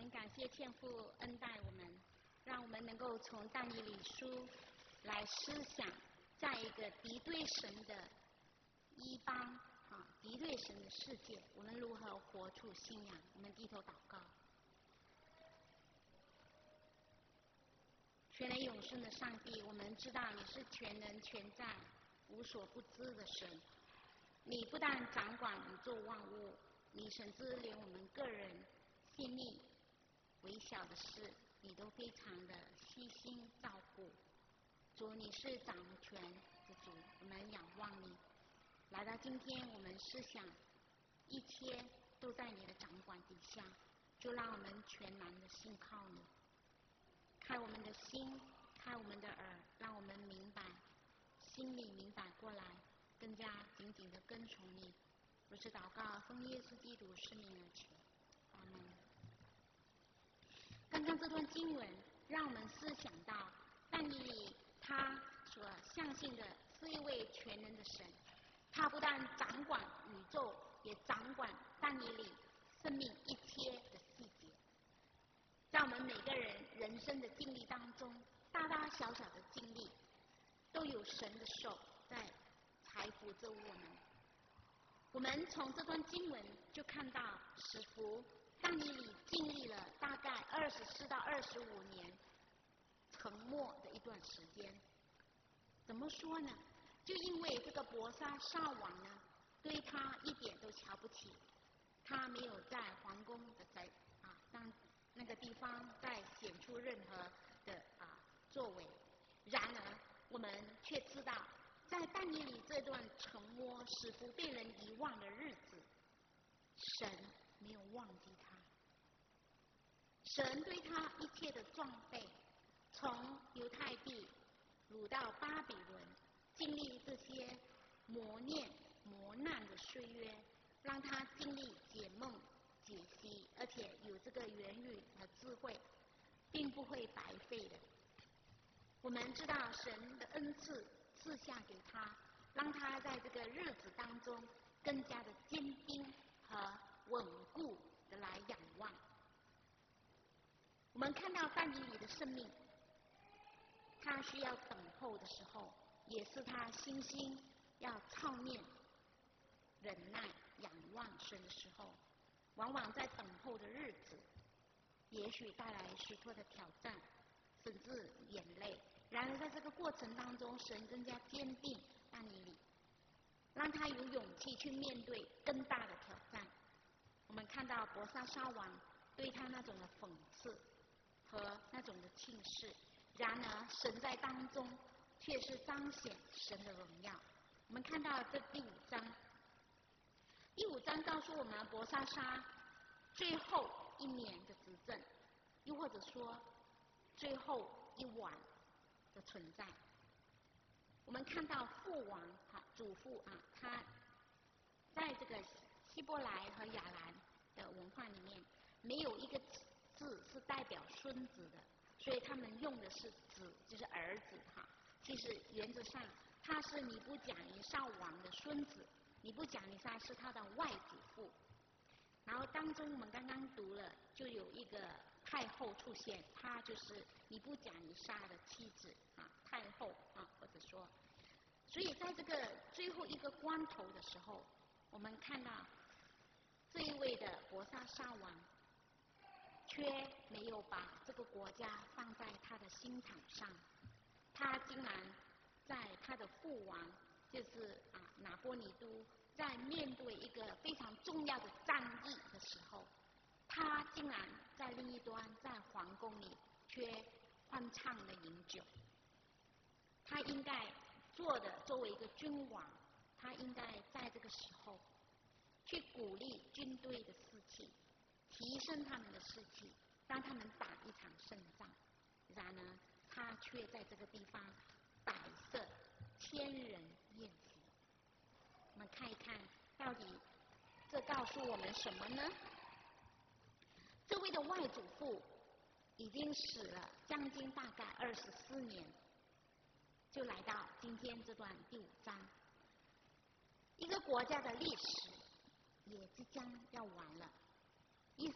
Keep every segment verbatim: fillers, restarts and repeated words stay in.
们感谢天父恩待我们，让我们能够从但以理书来思想，在一个敌对神的一邦啊，敌对神的世界，我们如何活出信仰？我们低头祷告。全能永生的上帝，我们知道你是全能全在、无所不知的神。你不但掌管宇宙万物，你甚至连我们个人心里微小的事，你都非常的悉心照顾。主，你是掌权的主，我们仰望你。来到今天，我们思想一切都在你的掌管底下，就让我们全然的信靠你。开我们的心，开我们的耳，让我们明白，心里明白过来，更加紧紧的跟从你。如此祷告，奉耶稣基督圣名而求，阿门。刚刚这段经文让我们思想到，但以理他所相信的是一位全能的神，他不但掌管宇宙，也掌管但以理生命一切的细节。在我们每个人人生的经历当中，大大小小的经历，都有神的手在搀扶着我们。我们从这段经文就看到，使徒但以理经历了大概二十四到二十五年沉默的一段时间。怎么说呢？就因为这个伯沙撒王呢，对他一点都瞧不起，他没有在皇宫的在啊当那个地方再显出任何的啊作为。然而，我们却知道，在但以理这段沉默、使徒被人遗忘的日子，神没有忘记他。神对他一切的装备，从犹太地掳到巴比伦，经历这些磨练、磨难的岁月，让他经历解梦、解析，而且有这个言语和智慧，并不会白费的。我们知道神的恩赐赐下给他，让他在这个日子当中更加的坚定和稳固的来仰望。我们看到但以理的生命，他需要等候的时候，也是他心心要操练、忍耐、仰望神的时候。往往在等候的日子，也许带来许多的挑战，甚至眼泪。然而在这个过程当中，神更加坚定但以理，让他有勇气去面对更大的挑战。我们看到伯沙撒王对他那种的讽刺和那种的轻视，然而神在当中却是彰显神的荣耀。我们看到这第五章，第五章告诉我们伯沙撒最后一年的执政，又或者说最后一晚的存在。我们看到父王哈祖父啊，他在这个希伯来和亚兰的文化里面，没有一个字是代表孙子的，所以他们用的是子，就是儿子哈。其实原则上他是尼布甲尼撒王的孙子，尼布甲尼撒是他的外祖父。然后当中我们刚刚读了，就有一个太后出现，她就是尼布甲尼撒的妻子啊，太后啊，或者说，所以在这个最后一个关头的时候，我们看到这一位的伯沙撒王，却没有把这个国家放在他的心坎上，他竟然在他的父王，就是啊拿波尼都，在面对一个非常重要的战役的时候，他竟然在另一端，在皇宫里却欢畅的饮酒。他应该做的，作为一个君王，他应该在这个时候去鼓励军队的士气，提升他们的士气，让他们打一场胜仗。然而他却在这个地方摆设千人宴席。我们看一看，到底这告诉我们什么呢？这位的外祖父已经死了将近大概二十四年，就来到今天这段第五章。一个国家的历史也即将要完了，意思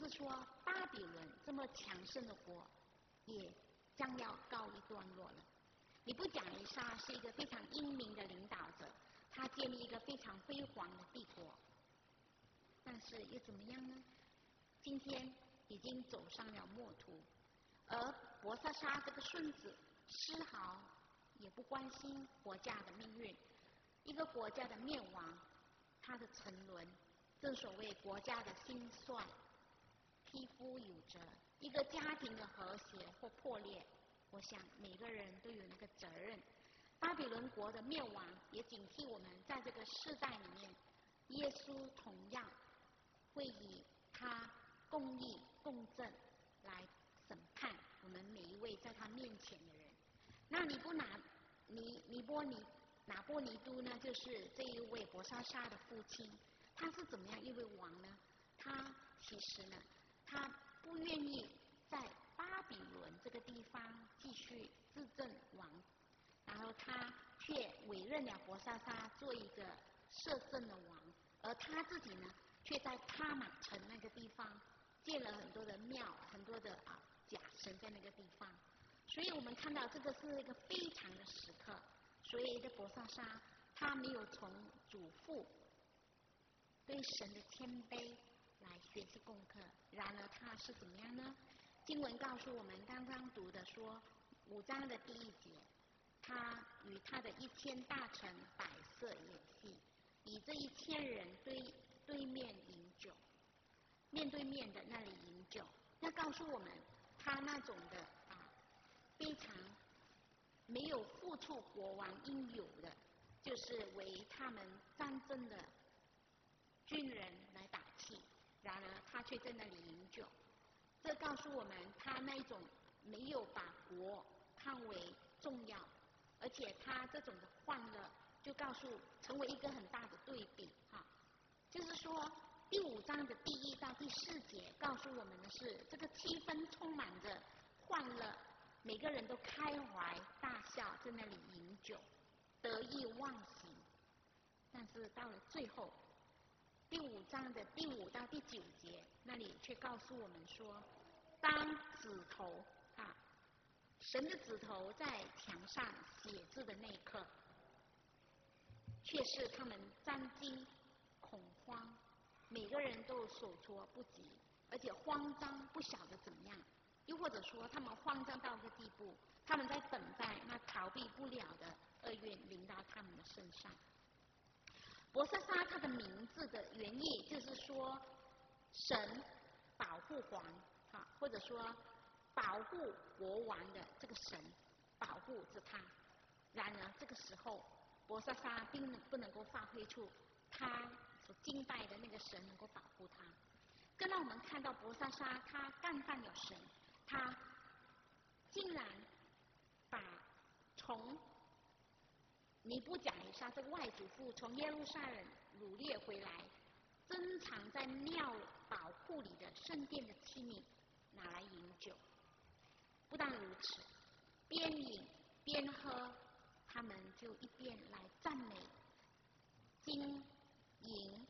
说巴比伦这么强盛的国也将要告一段落了。尼布甲尼撒是一个非常英明的领导者，他建立一个非常辉煌的帝国，但是又怎么样呢？今天已经走上了末途，而伯沙撒这个孙子丝毫也不关心国家的命运。一个国家的灭亡，它的沉沦，正所谓国家的兴衰，匹夫有责。一个家庭的和谐或破裂，我想每个人都有那个责任。巴比伦国的灭亡也警惕我们，在这个世代里面，耶稣同样会以他公义公正来审判我们每一位在他面前的人。那尼布拿尼尼波尼拿波尼都呢，就是这一位伯沙撒的父亲。他是怎么样一位王呢？他其实呢，他不愿意在巴比伦这个地方继续执政王，然后他却委任了伯沙撒做一个摄政的王，而他自己呢，却在哈马城那个地方建了很多的庙，很多的啊假神在那个地方。所以我们看到这个是一个非常的时刻。所以这伯沙撒他没有从祖父对神的谦卑来学习功课，然而他是怎么样呢？经文告诉我们，刚刚读的说五章的第一节，他与他的一千大臣摆设演戏，以这一千人对对面饮酒，面对面的那里饮酒。那告诉我们，他那种的啊非常没有付出国王应有的，就是为他们战争的军人来打气，然而他却在那里饮酒。这告诉我们，他那种没有把国看为重要，而且他这种的欢乐，就告诉成为一个很大的对比哈。就是说，第五章的第一到第四节告诉我们的是，这个气氛充满着欢乐，每个人都开怀大笑，在那里饮酒，得意忘形。但是到了最后，第五章的第五到第九节那里却告诉我们说，当指头啊，神的指头在墙上写字的那一刻，却是他们战惊恐慌，每个人都手措不及，而且慌张不晓得怎么样。又或者说，他们慌张到一个地步，他们在等待那逃避不了的厄运临到他们的身上。伯沙撒他的名字的原意就是说，神保护皇啊，或者说保护国王的这个神保护着他。然而这个时候，伯沙撒并不能够发挥出他所敬拜的那个神能够保护他，更让我们看到伯沙撒他干犯了神，他竟然把从尼布甲尼撒这个外祖父从耶路撒冷掳掠回来，珍藏在庙宝库里的圣殿的器皿拿来饮酒。不但如此，边饮边喝，他们就一边来赞美金银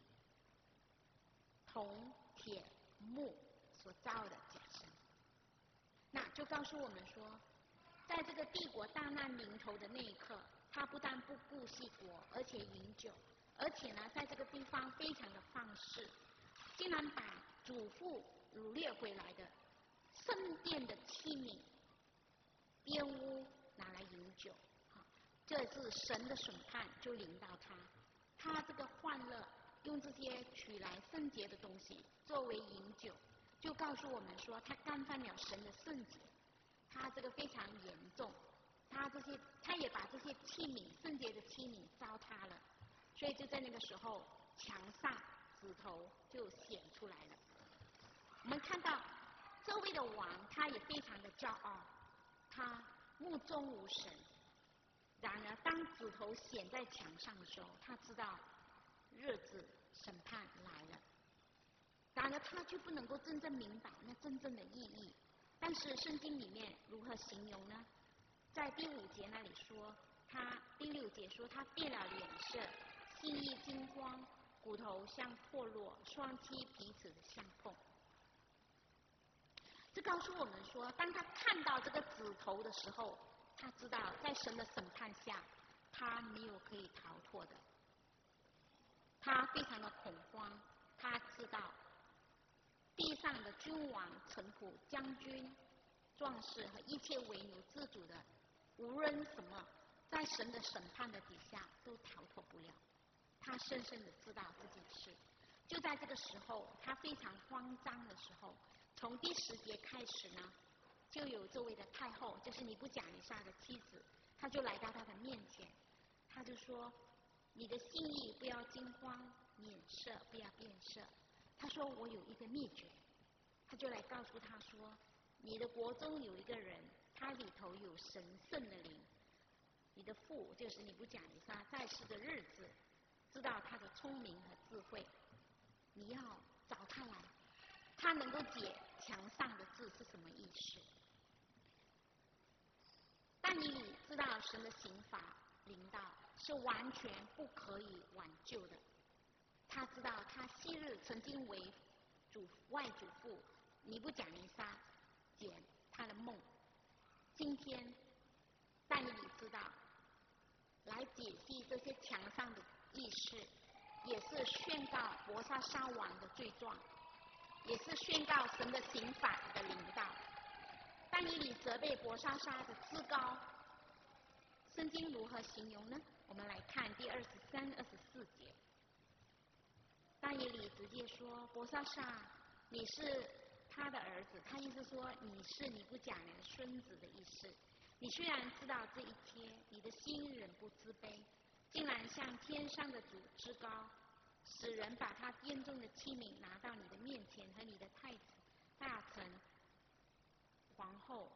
铜铁木所造的假神。那就告诉我们说，在这个帝国大难临头的那一刻，他不但不顾惜国，而且饮酒，而且呢，在这个地方非常的放肆，竟然把祖父掳掠回来的圣殿的器皿玷污拿来饮酒，这是神的审判就临到他。他这个欢乐，用这些取来圣洁的东西作为饮酒，就告诉我们说，他干犯了神的圣洁，他这个非常严重。他这些，他也把这些器皿，圣洁的器皿糟蹋了，所以就在那个时候，墙上指头就显出来了。我们看到这位的王，他也非常的骄傲，他目中无神。然而，当指头显在墙上的时候，他知道日子审判来了。然而，他却不能够真正明白那真正的意义。但是，圣经里面如何形容呢？在第五节那里说，他第六节说他变了脸色，心意惊慌，骨头像破落，双膝彼此的相碰。 这告诉我们说，当他看到这个指头的时候，他知道在神的审判下，他没有可以逃脱的。他非常的恐慌，他知道地上的君王、臣仆、将军、壮士和一切为奴自主的，无论什么，在神的审判的底下都逃脱不了。他深深的知道这件事。就在这个时候，他非常慌张的时候，从第十节开始呢，就有这位的太后，就是尼布甲尼撒的妻子，他就来到他的面前，他就说：“你的心意不要惊慌，脸色不要变色。”他说：“我有一个秘诀。”他就来告诉他说：“你的国中有一个人，他里头有神圣的灵。你的父就是尼布甲尼撒在世的日子，知道他的聪明和智慧。你要找他来，他能够解墙上的字是什么意思。”但以理知道神的刑罚临到是完全不可以挽救的。他知道他昔日曾经为祖外祖父尼布甲尼撒解他的梦，今天但以理知道来解析这些墙上的意识，也是宣告伯沙撒王的罪状，也是宣告神的刑罚的临到。但以理责备伯沙撒的自高，圣经如何形容呢？我们来看第二十三、二十四节。但以理直接说：“伯沙撒，你是他的儿子。”他意思说你是尼布甲尼撒孙子的意思。你虽然知道这一切，你的心仍不自卑，竟然向天上的主之高，使人把他殿中的器皿拿到你的面前，和你的太子、大臣、皇后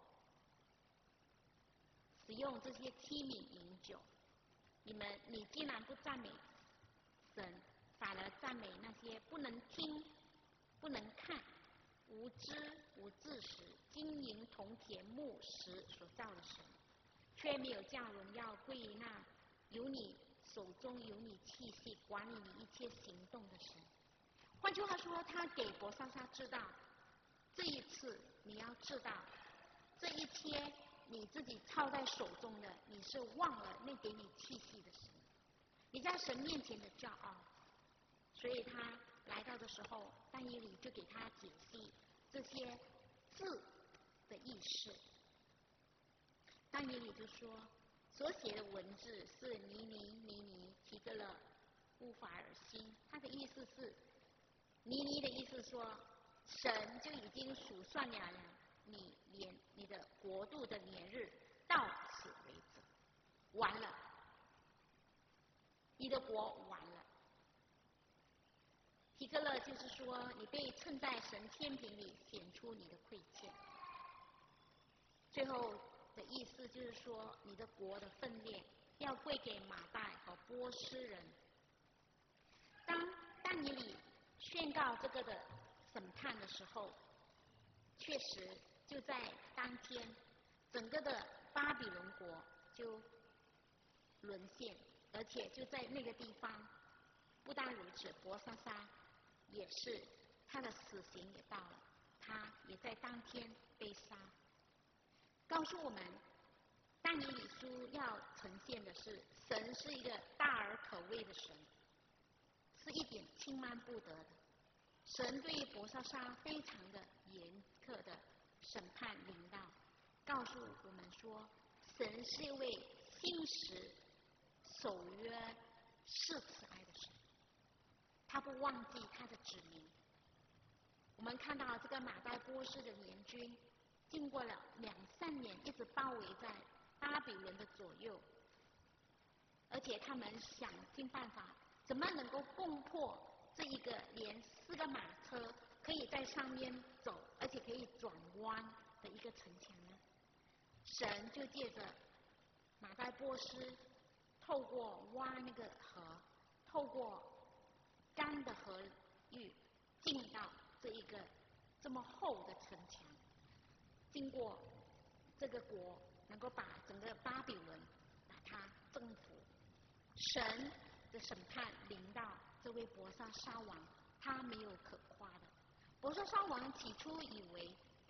使用这些器皿饮酒。你们，你竟然不赞美神，反而赞美那些不能听、不能看、无知无知识、金银铜铁木石所造的神，却没有叫荣耀归于那有你手中有你气息管理你一切行动的神。换句话说，他给伯沙撒知道，这一次你要知道，这一切你自己操在手中的，你是忘了那给你气息的神，你在神面前的骄傲。所以他来到的时候，但以理就给他解析这些字的意思。但以理就说，所写的文字是尼尼尼尼提格勒乌法尔辛，他的意思是，尼尼的意思说，神就已经数算了你年你的国度的年日，到此为止，完了，你的国完了。提格勒就是说，你被称在神天平里，显出你的亏欠。最后的意思就是说，你的国的分裂要归给马代和波斯人。当但以理宣告这个的审判的时候，确实就在当天，整个的巴比伦国就沦陷，而且就在那个地方，不但如此，伯沙撒也是他的死刑也到了，他也在当天被杀。告诉我们，但以理书要呈现的是，神是一个大而可畏的神，是一点轻慢不得的。神对于伯沙撒非常的严苛的审判临到，告诉我们说，神是一位信实、守约、是慈爱的神，他不忘记他的子民。我们看到这个马代波斯的联军，经过了两三年，一直包围在巴比伦的左右，而且他们想尽办法，怎么能够攻破这一个连四个马车可以在上面走，而且可以转弯的一个城墙呢？神就借着马代波斯，透过挖那个河，透过干的河域，进到这一个这么厚的城墙，经过这个国，能够把整个巴比伦把它征服。神的审判临到这位伯沙撒王，他没有可夸的。伯沙撒王起初以为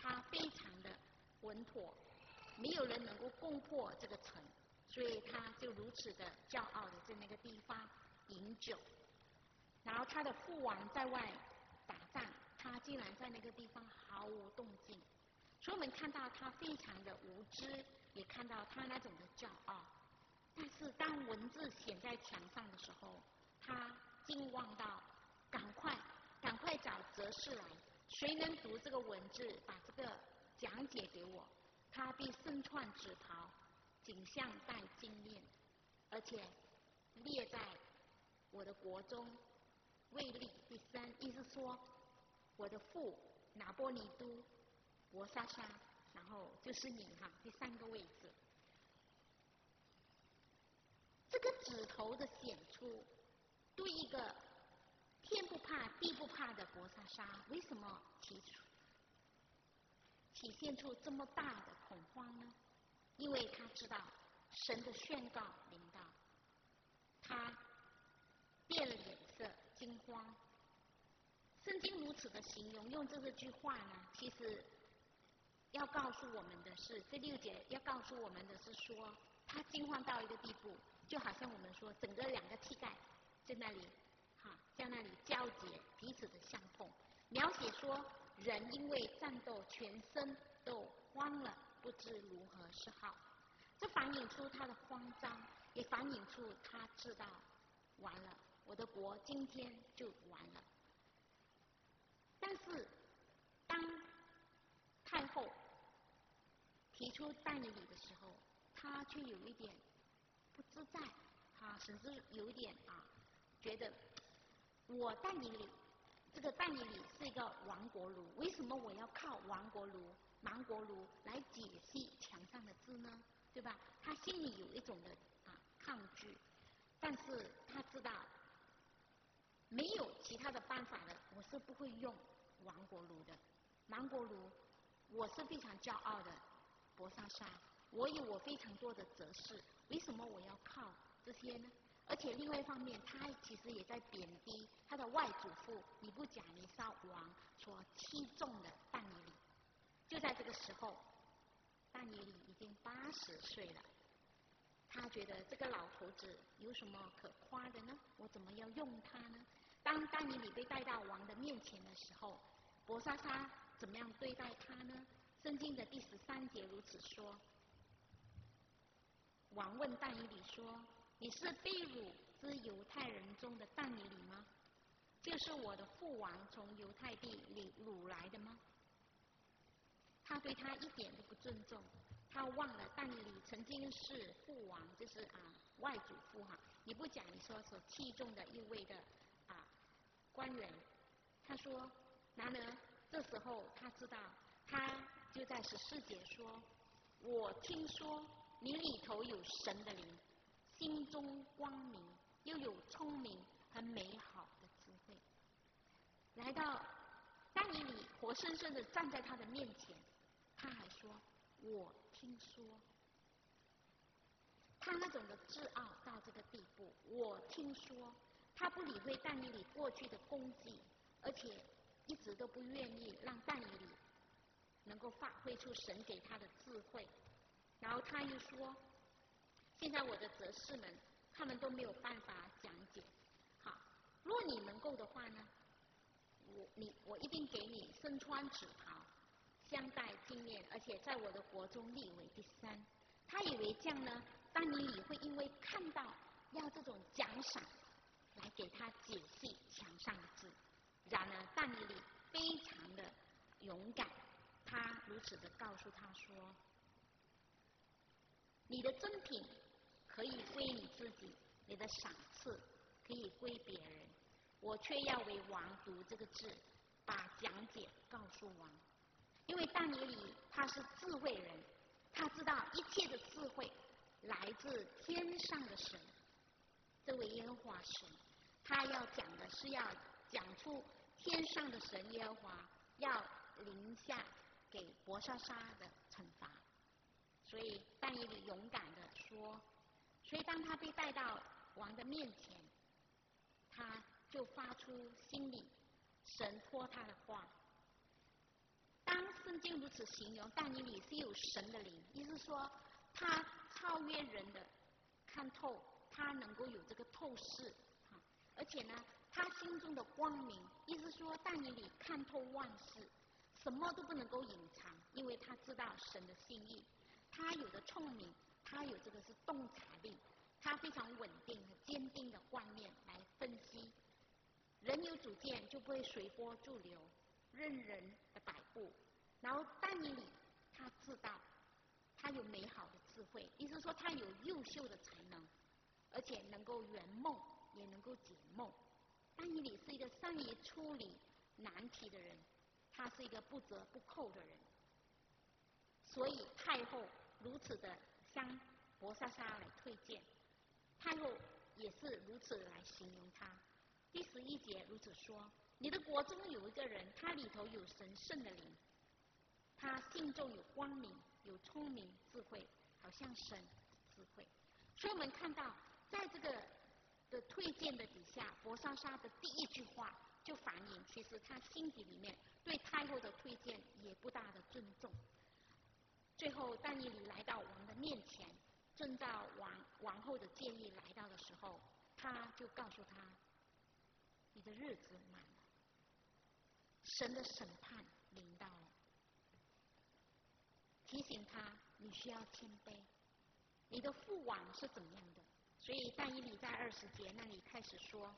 他非常的稳妥，没有人能够攻破这个城，所以他就如此的骄傲的在那个地方饮酒。然后他的父王在外打仗，他竟然在那个地方毫无动静。所以我们看到他非常的无知，也看到他那种的骄傲。但是当文字写在墙上的时候，他惊望到赶快赶快找哲士来，谁能读这个文字，把这个讲解给我，他必身穿紫袍，颈项戴金链，而且列在我的国中位列第三。意思说我的父拿波尼都伯沙沙，然后就是你哈，第三个位置。这个指头的显出，对一个天不怕地不怕的伯沙沙，为什么提出体现出这么大的恐慌呢？因为他知道神的宣告临到，他变了脸色，惊慌。圣经如此的形容，用这个句话呢，其实要告诉我们的是，这六节要告诉我们的是说，他惊慌到一个地步，就好像我们说整个两个膝盖在那里哈，在那里交结，彼此的相碰，描写说人因为战斗全身都慌了，不知如何是好。这反映出他的慌张，也反映出他知道完了，我的国今天就完了。但是当太后提出但以理的时候，他却有一点不自在，啊，甚至有一点啊，觉得我但以理这个但以理是一个亡国奴，为什么我要靠亡国奴、亡国奴来解析墙上的字呢？对吧？他心里有一种的啊抗拒，但是他知道没有其他的办法的，我是不会用亡国奴的。亡国奴，我是非常骄傲的伯沙沙，我有我非常多的哲士，为什么我要靠这些呢？而且另外一方面，他其实也在贬低他的外祖父尼布甲尼撒王所器重的但以理。就在这个时候，但以理已经八十岁了，他觉得这个老头子有什么可夸的呢？我怎么要用他呢？当但以理被带到王的面前的时候，伯沙沙怎么样对待他呢？圣经的第十三节如此说：王问但以理说：你是被掳之犹太人中的但以理吗？就是我的父王从犹太地里掳来的吗？他对他一点都不尊重，他忘了但以理曾经是父王，就是啊外祖父哈，你不讲你说所器重的一位的啊官员。他说，然而这时候他知道，他就在十四节说：我听说你里头有神的灵，心中光明，又有聪明和美好的智慧。来到但以理活生生的站在他的面前，他还说我听说。他那种的自傲到这个地步，我听说，他不理会但以理过去的功绩，而且一直都不愿意让但以理能够发挥出神给他的智慧。然后他又说，现在我的哲士们他们都没有办法讲解，好，若你能够的话呢，我你我一定给你身穿紫袍，相戴金链，而且在我的国中立为第三。他以为这样呢，但以理会因为看到要这种奖赏来给他解析墙上的字。然而但以理非常的勇敢，他如此的告诉他说，你的珍品可以归你自己，你的赏赐可以归别人，我却要为王读这个字，把讲解告诉王。因为但以理他是智慧人，他知道一切的智慧来自天上的神，这位耶和华神，他要讲的是要讲出天上的神耶和华要临下给伯沙沙的惩罚。所以但以理勇敢的说，所以当他被带到王的面前，他就发出心里神托他的话。当圣经如此形容但以理是有神的灵，意思说他超越人的看透，他能够有这个透视，而且呢他心中的光明，意思说但以理看透万事，什么都不能够隐藏，因为他知道神的心意。他有的聪明，他有这个是洞察力，他非常稳定和坚定的观念来分析。人有主见就不会随波逐流，任人的摆布。然后但以理他知道他有美好的智慧，意思说他有优秀的才能，而且能够圆梦也能够解梦。但以理是一个善于处理难题的人，他是一个不折不扣的人，所以太后如此的向伯沙沙来推荐，太后也是如此来形容他。第十一节如此说：你的国中有一个人，他里头有神圣的灵，他心中有光明，有聪明智慧，好像神智慧。所以我们看到在这个的推荐的底下，伯沙沙的第一句话就反映其实他心底里面对太后的推荐也不大的尊重。最后但以理来到王的面前，遵照王王后的建议来到的时候，他就告诉他，你的日子满了，神的审判临到了，提醒他你需要谦卑，你的父王是怎么样的。所以但以理在二十节那里开始说，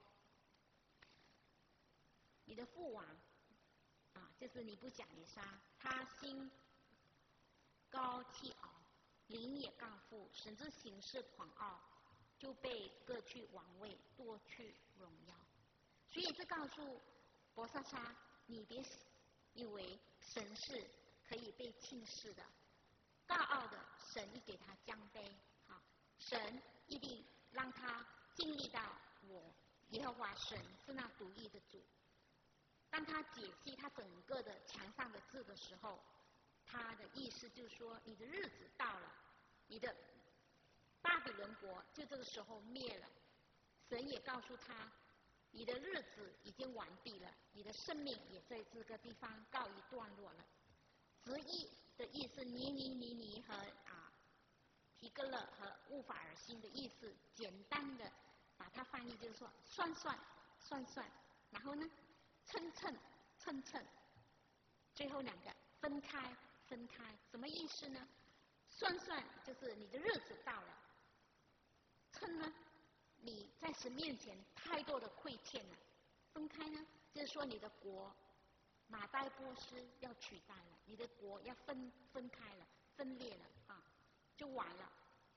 你的父王啊，就是尼布甲尼撒，他心高气傲，灵也刚愎，甚至行事狂傲，就被割去王位，夺去荣耀。所以这告诉伯沙沙，你别以为神是可以被轻视的，高傲的神一给他降卑，好，神一定让他经历到我耶和华神是那独一的主。当他解析他整个的墙上的字的时候，他的意思就是说，你的日子到了，你的巴比伦国就这个时候灭了。神也告诉他，你的日子已经完毕了，你的生命也在这个地方告一段落了。直译的意思，尼尼尼尼和啊提格勒和乌法尔辛的意思，简单的把它翻译就是说，算算算算，然后呢称称称称，最后两个分开分开，什么意思呢？算算就是你的日子到了，称呢你在神面前太多的亏欠了，分开呢就是说你的国马代波斯要取代了，你的国要分分开了，分裂了啊，就完了。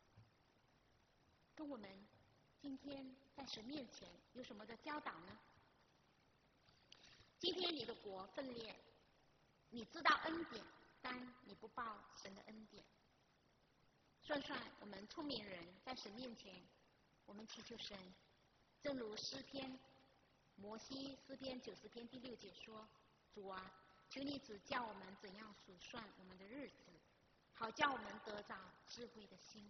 跟我们今天在神面前有什么的教导呢？今天你的国分裂，你知道恩典，但你不报神的恩典。算算我们聪明人在神面前，我们祈求神，正如诗篇摩西诗篇九十篇第六节说，主啊，求你指教我们怎样数算我们的日子，好叫我们得着智慧的心。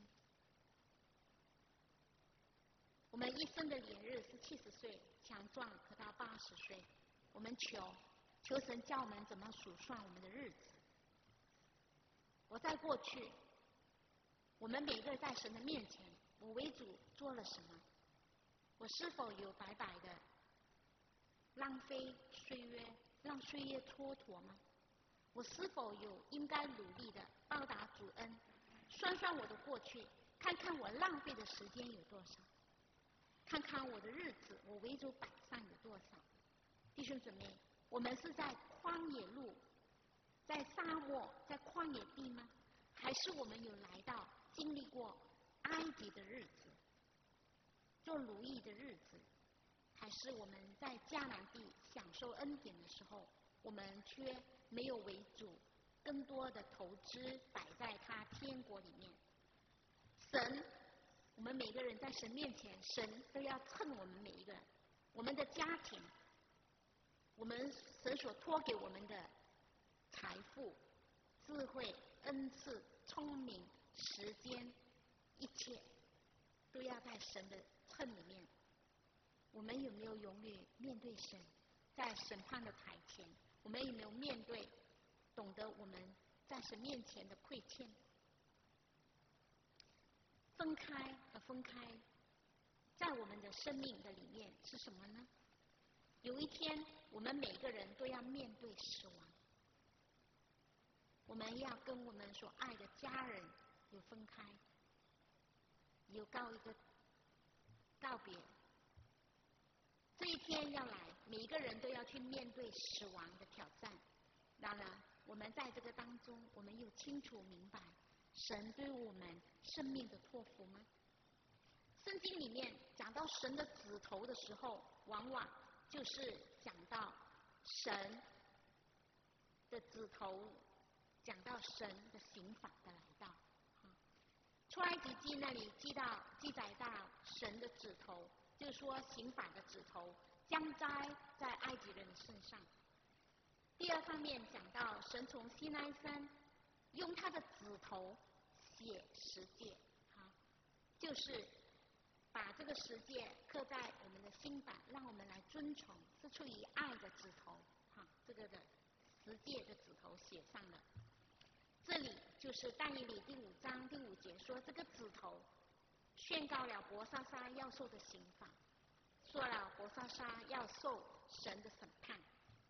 我们一生的年日是七十岁，强壮可到八十岁。我们求求神教我们怎么数算我们的日子。我在过去，我们每个人在神的面前，我为主做了什么？我是否有白白的浪费岁月，让岁月蹉跎吗？我是否有应该努力的报答主恩？算算我的过去，看看我浪费的时间有多少，看看我的日子，我为主摆上有多少。弟兄姊妹，我们是在旷野路，在沙漠，在旷野地吗？还是我们有来到经历过埃及的日子，做奴役的日子？还是我们在迦南地享受恩典的时候，我们却没有为主更多的投资摆在他天国里面？神，我们每个人在神面前，神都要称我们每一个人，我们的家庭，我们神所托给我们的财富、智慧、恩赐、聪明、时间，一切都要在神的称里面。我们有没有勇于面对神，在审判的台前，我们有没有面对懂得我们在神面前的亏欠。分开和分开，在我们的生命的里面是什么呢？有一天，我们每个人都要面对死亡，我们要跟我们所爱的家人有分开，有告一个告别。这一天要来，每一个人都要去面对死亡的挑战。然而，我们在这个当中，我们又清楚明白神对我们生命的托付吗？圣经里面讲到神的指头的时候，往往就是讲到神的指头，讲到神的刑罚的来到。出埃及记那里记到记载到神的指头，就是说刑罚的指头将栽在埃及人的身上。第二方面讲到神从西奈山用他的指头写十诫，就是把这个十诫刻在我们的心板，让我们来遵从，是出于爱的指头，哈，这个的十诫的指头写上了。这里就是但以理第五章第五节说，这个指头宣告了伯沙撒要受的刑罚，说了伯沙撒要受神的审判。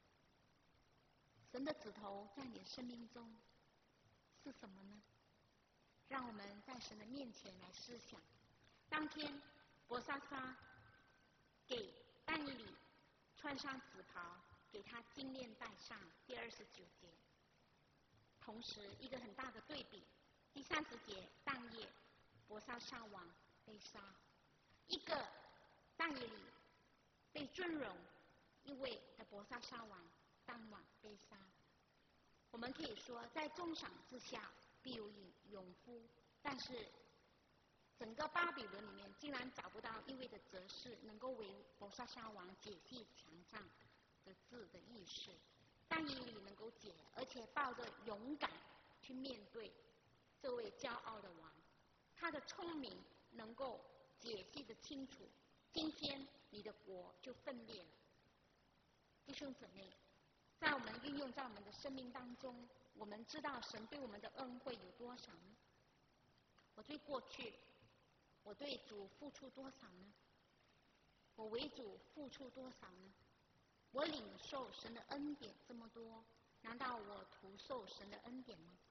神的指头在你的生命中是什么呢？让我们在神的面前来思想。当天伯沙撒给但以理穿上紫袍，给他金链戴上，第二十九节。同时一个很大的对比，第三十节当夜伯沙撒王被杀，一个但以理被尊荣，一位的伯沙撒王当晚被杀。我们可以说，在重赏之下必有勇夫，但是整个巴比伦里面竟然找不到一位的哲士能够为伯沙撒王解析墙上的字的意思。但以理能够解，而且抱着勇敢去面对这位骄傲的王，他的聪明能够解析得清楚。今天你的国就分裂了。弟兄姊妹，在我们运用在我们的生命当中，我们知道神对我们的恩惠有多少呢？我对过去，我对主付出多少呢？我为主付出多少呢？我领受神的恩典这么多，难道我徒受神的恩典吗？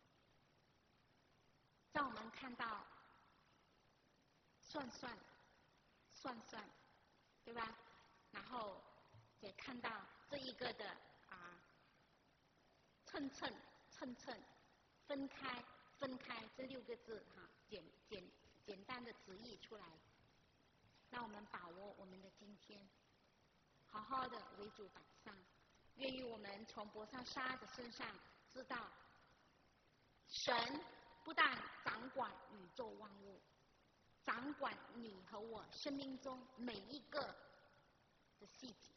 让我们看到算算算算，对吧？然后也看到这一个的啊称称称称分开分开这六个字哈、啊，简简简单的直译出来，让我们把握我们的今天，好好的为主摆上。愿意我们从伯沙撒的身上知道，神不但掌管宇宙万物，掌管你和我生命中每一个的细节。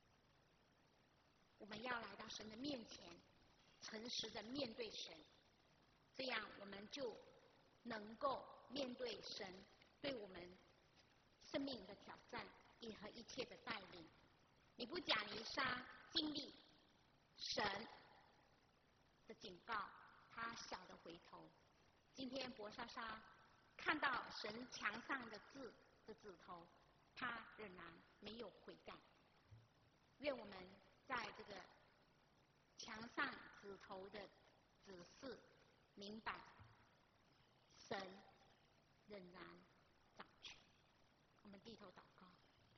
我们要来到神的面前，诚实的面对神，这样我们就能够面对神对我们生命的挑战，也和一切的带领。尼布甲尼撒经历神的警告，他晓得回头。今天伯沙撒看到神墙上的字的指头，他仍然没有悔改。愿我们在这个墙上指头的指示明白，神仍然掌权。我们低头祷告。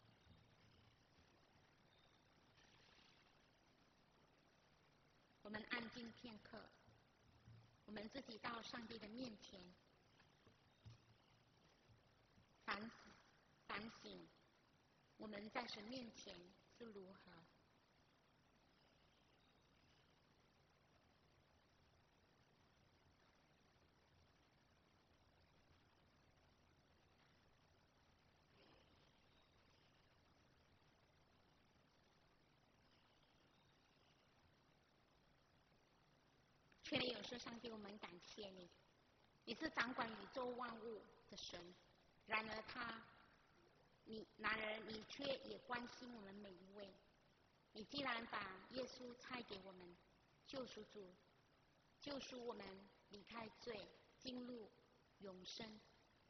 我们安静片刻，我们自己到上帝的面前反省反省，我们在神面前是如何。全能永生上帝，我们感谢你，你是掌管宇宙万物的神，然而他你然而你却也关心我们每一位。你既然把耶稣差给我们救赎主， 救赎我们离开罪，进入永生，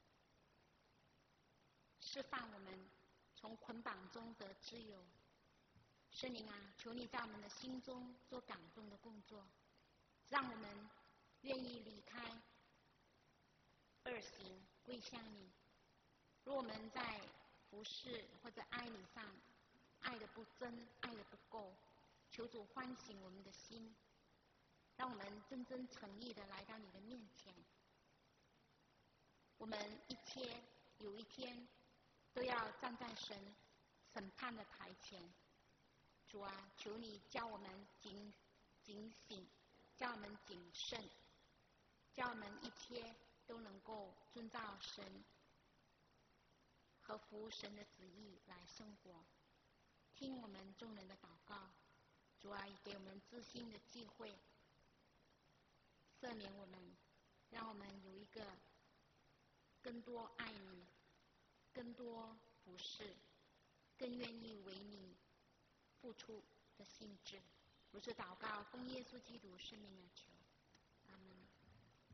释放我们从捆绑中得自由。圣灵啊，求你在我们的心中做感动的工作，让我们愿意离开恶行，归向你。若我们在服事或者爱你上爱的不真，爱的不够，求主唤醒我们的心，让我们真真诚意的来到你的面前。我们一切有一天都要站在神审判的台前。主啊，求你叫我们警警醒，叫我们谨慎，叫我们一切都能够遵照神和服神的旨意来生活。听我们众人的祷告，主啊，也给我们知心的机会，赦免我们，让我们有一个更多爱你，更多服侍，更愿意为你付出的性质。如此祷告，奉耶稣基督圣名而求。